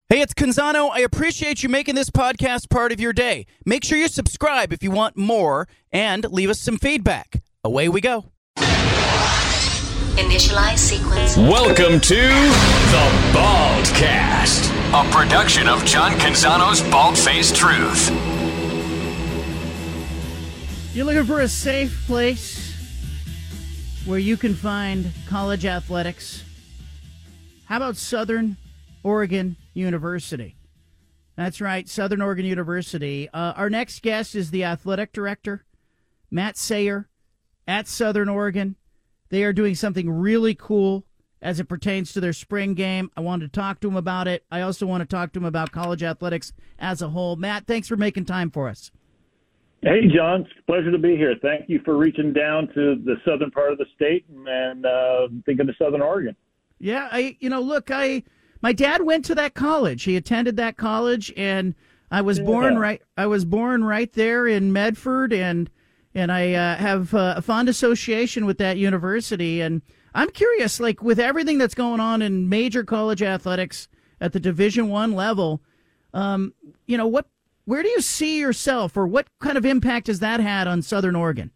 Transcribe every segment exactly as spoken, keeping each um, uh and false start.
Hey, it's Canzano. I appreciate you making this podcast part of your day. Make sure you subscribe if you want more and leave us some feedback. Away we go. Initialize sequence. Welcome to The Baldcast, a production of John Canzano's Bald-Faced Truth. You're looking for a safe place where you can find college athletics? How about Southern Oregon University? That's right, Southern Oregon University. Uh, our next guest is the athletic director, Matt Sayer, at Southern Oregon. They are doing something really cool as it pertains to their spring game. I wanted to talk to him about it. I also want to talk to him about college athletics as a whole. Matt, thanks for making time for us. Hey, John. It's a pleasure to be here. Thank you for reaching down to the southern part of the state and uh, thinking of Southern Oregon. Yeah, I, you know, look, I, my dad went to that college. He attended that college, and I was yeah. born right. I was born right there in Medford, and and I uh, have uh, a fond association with that university. And I'm curious, like with everything that's going on in major college athletics at the Division One level, um, you know, what, where do you see yourself, or what kind of impact has that had on Southern Oregon?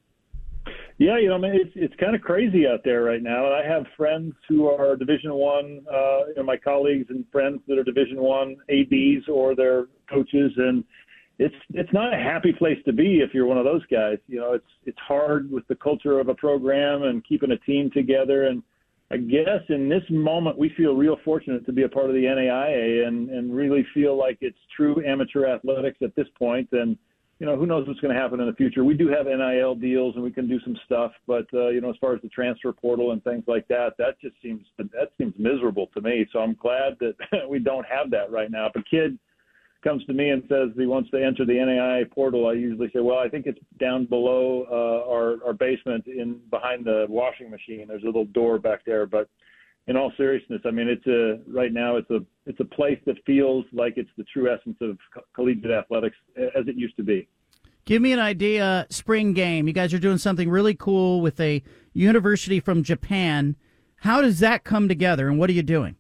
Yeah, you know, I mean, it's it's kind of crazy out there right now. And I have friends who are Division One, uh, you know, my colleagues and friends that are Division One A Ds or their coaches, and it's it's not a happy place to be if you're one of those guys. You know, it's it's hard with the culture of a program and keeping a team together. And I guess in this moment, we feel real fortunate to be a part of the N A I A and and really feel like it's true amateur athletics at this point. And you know, who knows what's going to happen in the future. We do have N I L deals and we can do some stuff, but, uh, you know, as far as the transfer portal and things like that, that just seems, that seems miserable to me. So I'm glad that we don't have that right now. If a kid comes to me and says he wants to enter the N A I A portal, I usually say, well, I think it's down below uh, our, our basement in behind the washing machine. There's a little door back there, but in all seriousness, I mean, it's a right now it's a it's a place that feels like it's the true essence of co- collegiate athletics as it used to be. Give me an idea. Spring game. You guys are doing something really cool with a university from Japan. How does that come together, and what are you doing?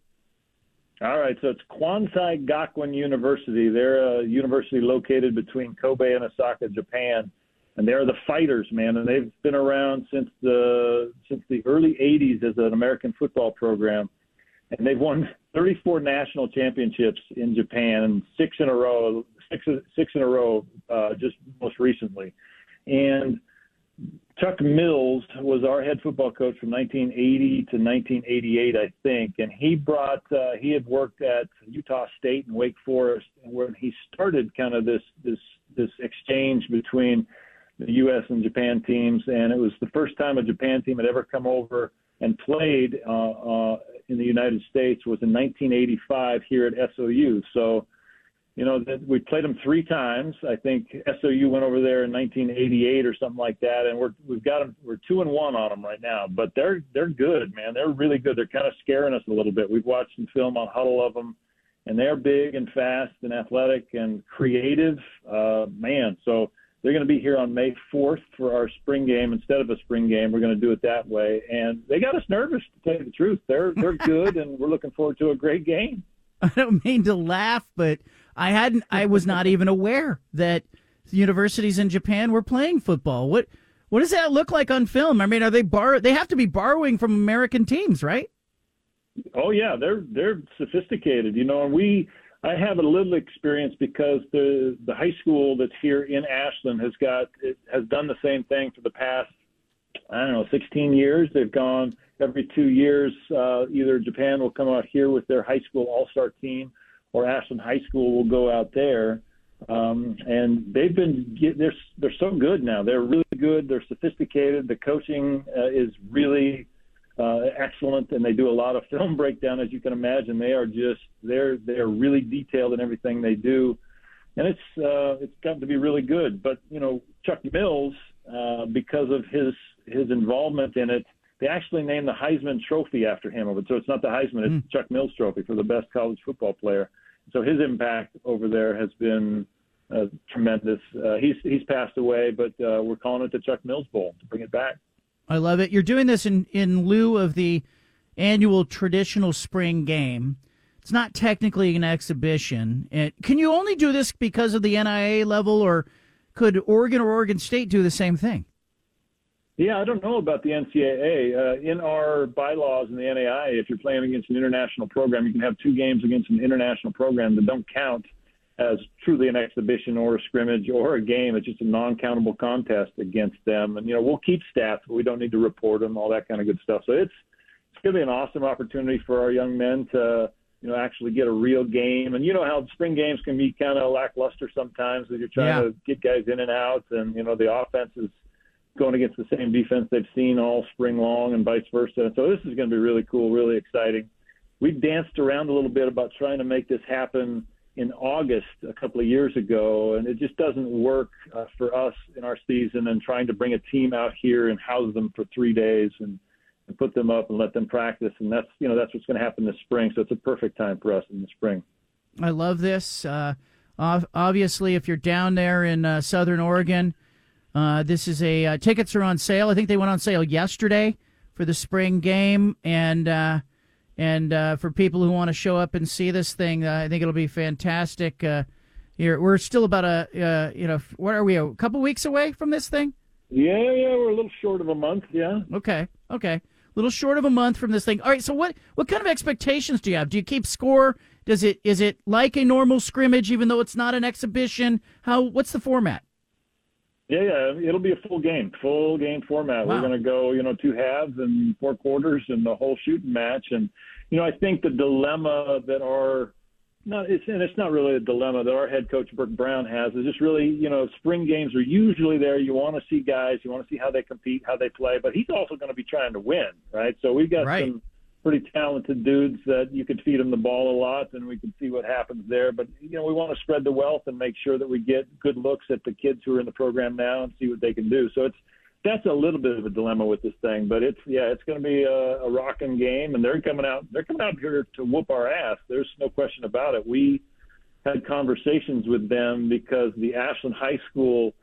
All right, so it's Kwansei Gakuin University. They're a university located between Kobe and Osaka, Japan. And they're the fighters, man, and they've been around since the since the early eighties as an American football program, and they've won thirty-four national championships in Japan, six in a row, six six in a row, uh, just most recently. And Chuck Mills was our head football coach from nineteen eighty to nineteen eighty-eight, I think, and he brought uh, he had worked at Utah State and Wake Forest, where he started kind of this this this exchange between the U S and Japan teams, and it was the first time a Japan team had ever come over and played uh, uh, in the United States was in nineteen eighty-five here at S O U. So, you know, we played them three times. I think S O U went over there in nineteen eighty-eight or something like that, and we're we've got them. We're two and one on them right now, but they're they're good, man. They're really good. They're kind of scaring us a little bit. We've watched some film on huddle of them, and they're big and fast and athletic and creative, uh, man. So. They're going to be here on May fourth for our spring game instead of a spring game. We're going to do it that way. And they got us nervous, to tell you the truth. They're they're good, and we're looking forward to a great game. I don't mean to laugh, but I hadn't. I was not even aware that universities in Japan were playing football. What what does that look like on film? I mean, are they bar? They have to be borrowing from American teams, right? Oh yeah, they're they're sophisticated, you know. And we. I have a little experience because the the high school that's here in Ashland has got it has done the same thing for the past, I don't know, sixteen years. They've gone every two years. Uh, either Japan will come out here with their high school all-star team, or Ashland High School will go out there. Um, and they've been they're they're so good now. They're really good. They're sophisticated. The coaching uh, is really uh, excellent, and they do a lot of film breakdown, as you can imagine. They are just they're they're really detailed in everything they do, and it's uh, it's gotten to be really good. But you know, Chuck Mills, uh, because of his his involvement in it, they actually named the Heisman Trophy after him. So it's not the Heisman, it's mm. Chuck Mills Trophy for the best college football player. So his impact over there has been uh, tremendous. Uh, he's he's passed away, but uh, we're calling it the Chuck Mills Bowl to bring it back. I love it. You're doing this in, in lieu of the annual traditional spring game. it's not technically an exhibition. And can you only do this because of the N I A level, or could Oregon or Oregon State do the same thing? Yeah, I don't know about the N C double A. Uh, in our bylaws in the N A I A, if you're playing against an international program, you can have two games against an international program that don't count as truly an exhibition or a scrimmage or a game. It's just a non-countable contest against them. And, you know, we'll keep stats, but we don't need to report them, all that kind of good stuff. So it's it's going to be an awesome opportunity for our young men to, you know, actually get a real game. And you know how spring games can be kind of lackluster sometimes as you're trying Yeah. to get guys in and out. And, you know, the offense is going against the same defense they've seen all spring long and vice versa. So this is going to be really cool, really exciting. We danced around a little bit about trying to make this happen in August a couple of years ago, and it just doesn't work uh, for us in our season, and trying to bring a team out here and house them for three days and, and put them up and let them practice. And that's, you know, that's what's going to happen this spring. So it's a perfect time for us in the spring. I love this. Uh, obviously, if you're down there in uh, Southern Oregon, uh, this is a uh, tickets are on sale. I think they went on sale yesterday for the spring game, and uh, and uh, for people who want to show up and see this thing, uh, I think it'll be fantastic. Uh, here we're still about a uh, you know what are we a couple weeks away from this thing? Yeah, yeah, we're a little short of a month. Yeah. Okay, okay, a little short of a month from this thing. All right. So what what kind of expectations do you have? Do you keep score? Does it is it like a normal scrimmage, even though it's not an exhibition? How what's the format? Yeah, yeah, it'll be a full game, full game format. Wow. We're going to go, you know, two halves and four quarters and the whole shooting match. And, you know, I think the dilemma that our not it's and it's not really a dilemma that our head coach Burke Brown has is just really, you know, spring games are usually there. You want to see guys, you want to see how they compete, how they play, but he's also going to be trying to win, right? So we've got Right. some pretty talented dudes that you could feed them the ball a lot, and we can see what happens there. But, you know, we want to spread the wealth and make sure that we get good looks at the kids who are in the program now and see what they can do. So it's that's a little bit of a dilemma with this thing. But it's, yeah, it's going to be a, a rocking game, and they're coming out they're coming out here to whoop our ass. There's no question about it. We had conversations with them because the Ashland High School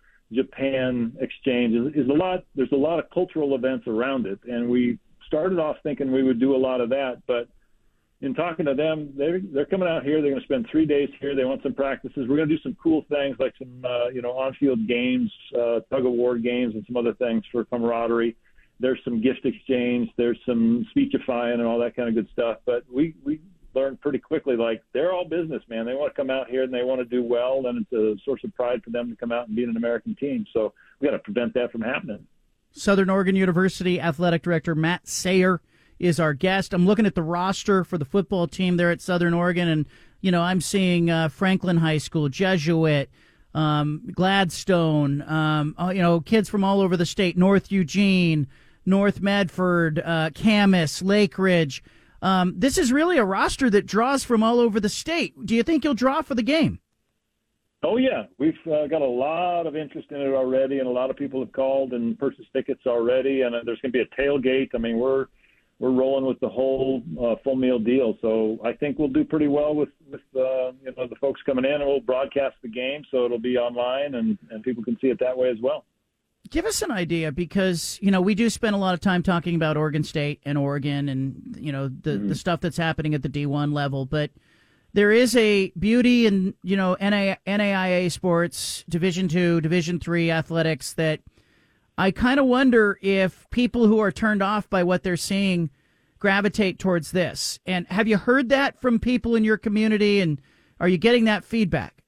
Japan exchange is, is a lot. There's a lot of cultural events around it, and we started off thinking we would do a lot of that, but in talking to them, they're, they're coming out here. They're going to spend three days here. They want some practices. We're going to do some cool things like some, uh, you know, on-field games, uh, tug-of-war games, and some other things for camaraderie. There's some gift exchange. There's some speechifying and all that kind of good stuff. But we, we learned pretty quickly, like, they're all business, man. They want to come out here and they want to do well, and it's a source of pride for them to come out and be an American team. So we got to prevent that from happening. Southern Oregon University Athletic Director Matt Sayer is our guest. I'm looking at the roster for the football team there at Southern Oregon, and, you know, I'm seeing uh, Franklin High School, Jesuit, um, Gladstone, um, uh, you know, kids from all over the state, North Eugene, North Medford, uh, Camas, Lake Ridge. Um, this is really a roster that draws from all over the state. Do you think you'll draw for the game? Oh, yeah. We've uh, got a lot of interest in it already, and a lot of people have called and purchased tickets already, and uh, there's going to be a tailgate. I mean, we're we're rolling with the whole uh, full meal deal, so I think we'll do pretty well with, with uh, you know, the folks coming in, and we'll broadcast the game, so it'll be online, and, and people can see it that way as well. Give us an idea, because, you know, we do spend a lot of time talking about Oregon State and Oregon and, you know, the, mm-hmm. the stuff that's happening at the D one level, but there is a beauty in, you know, N A I A sports, Division two, Division three athletics that I kind of wonder if people who are turned off by what they're seeing gravitate towards this. And have you heard that from people in your community, and are you getting that feedback?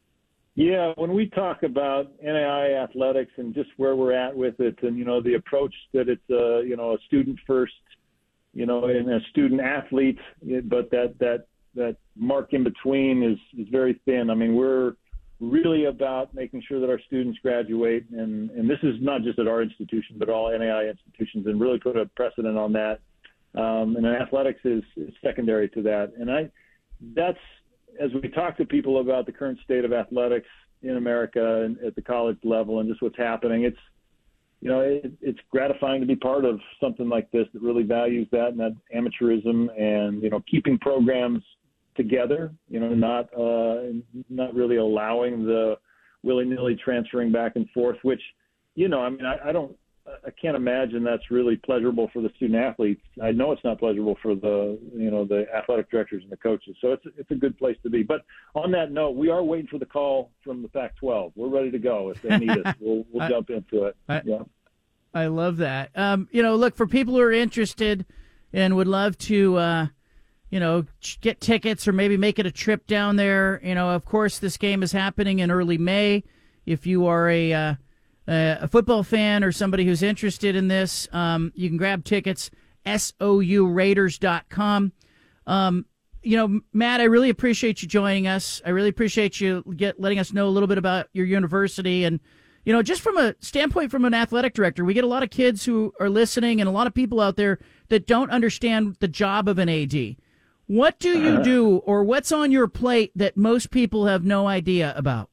Yeah, when we talk about N A I A athletics and just where we're at with it, and, you know, the approach that it's, a, you know, a student first, you know, and a student athlete, but that, that, that mark in between is, is very thin. I mean, we're really about making sure that our students graduate, and, and this is not just at our institution, but all N A I institutions, and really put a precedent on that. Um, and athletics is, is secondary to that. And I, that's, as we talk to people about the current state of athletics in America and at the college level and just what's happening, it's, you know, it, it's gratifying to be part of something like this that really values that and that amateurism and, you know, keeping programs together, you know, not uh, not really allowing the willy-nilly transferring back and forth, which, you know, I mean, I, I don't, I can't imagine that's really pleasurable for the student athletes. I know it's not pleasurable for the, you know, the athletic directors and the coaches. So it's it's a good place to be. But on that note, we are waiting for the call from the Pac twelve. We're ready to go if they need us. We'll we'll I, jump into it. I, yeah. I love that. Um, you know, look, for people who are interested and would love to, uh, you know, get tickets or maybe make it a trip down there. You know, of course, this game is happening in early May. If you are a uh, a football fan or somebody who's interested in this, um, you can grab tickets, S O U Raiders dot com. Um, you know, Matt, I really appreciate you joining us. I really appreciate you get letting us know a little bit about your university. And, you know, just from a standpoint from an athletic director, we get a lot of kids who are listening and a lot of people out there that don't understand the job of an A D. What do you do, or what's on your plate that most people have no idea about?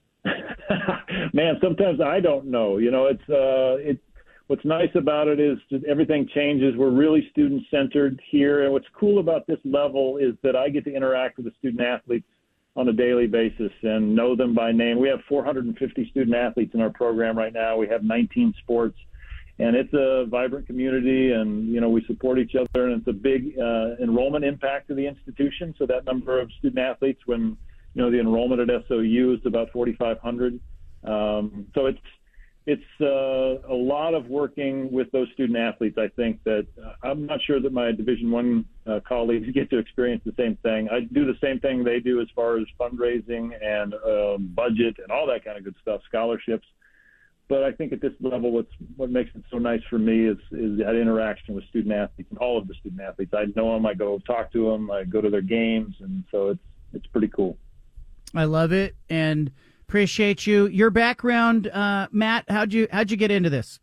Man, sometimes I don't know. You know, it's uh, it. What's nice about it is that everything changes. We're really student-centered here, and what's cool about this level is that I get to interact with the student-athletes on a daily basis and know them by name. We have four hundred fifty student-athletes in our program right now. We have nineteen sports, and it's a vibrant community, and, you know, we support each other, and it's a big uh, enrollment impact to the institution. So that number of student-athletes, when, you know, the enrollment at S O U is about forty-five hundred. Um, so it's it's uh, a lot of working with those student athletes. I think that uh, I'm not sure that my Division One uh, colleagues get to experience the same thing. I do the same thing they do as far as fundraising and uh, budget and all that kind of good stuff, scholarships. But I think at this level, what's what makes it so nice for me is is that interaction with student athletes and all of the student athletes. I know them. I go talk to them. I go to their games, and so it's it's pretty cool. I love it, and appreciate you. Your background, uh, Matt, how'd you how'd you get into this?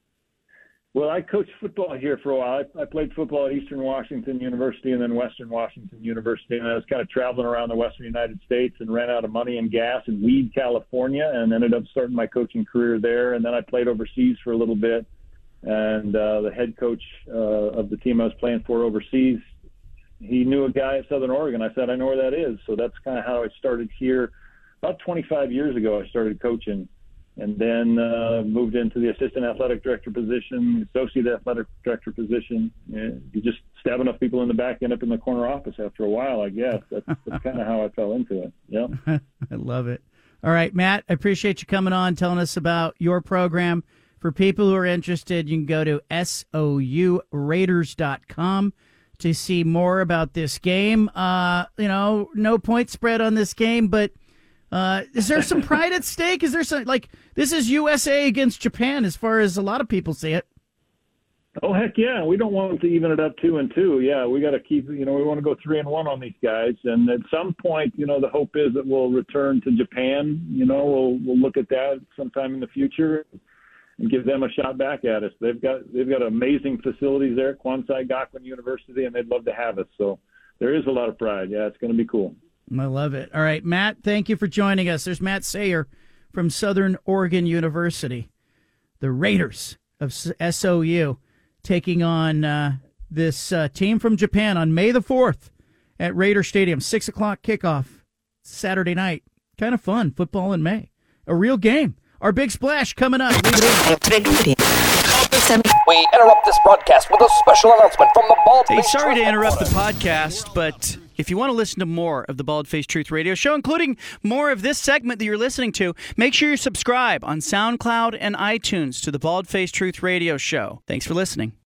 Well, I coached football here for a while. I, I played football at Eastern Washington University and then Western Washington University, and I was kind of traveling around the Western United States and ran out of money and gas in Weed, California, and ended up starting my coaching career there. And then I played overseas for a little bit, and uh, the head coach uh, of the team I was playing for overseas, he knew a guy at Southern Oregon. I said, I know where that is. So that's kind of how I started here. About twenty-five years ago, I started coaching, and then uh, moved into the assistant athletic director position, associate athletic director position. And you just stab enough people in the back, end up in the corner office after a while, I guess. That's, that's kind of how I fell into it. Yeah. I love it. All right, Matt, I appreciate you coming on, telling us about your program. For people who are interested, you can go to S O U Raiders dot com to see more about this game. Uh, you know, no point spread on this game, but Uh, is there some pride at stake? Is there some, like, this is U S A against Japan as far as a lot of people see it? Oh, heck yeah. We don't want to even it up two and two. Yeah, we got to keep, you know, we want to go three and one on these guys. And at some point, you know, the hope is that we'll return to Japan. You know, we'll we'll look at that sometime in the future and give them a shot back at us. They've got they've got amazing facilities there at Kwansei Gakuen University, and they'd love to have us. So there is a lot of pride. Yeah, it's going to be cool. I love it. All right, Matt, thank you for joining us. There's Matt Sayer from Southern Oregon University. The Raiders of S O U taking on uh, this uh, team from Japan on May the fourth at Raider Stadium. six o'clock kickoff Saturday night. Kind of fun. Football in May. A real game. Our big splash coming up. Leave it in. We interrupt this broadcast with a special announcement from the Bald Hey, Face sorry to Truth interrupt the Headquarters. podcast, but if you want to listen to more of the Bald Face Truth Radio Show, including more of this segment that you're listening to, make sure you subscribe on SoundCloud and iTunes to the Bald Face Truth Radio Show. Thanks for listening.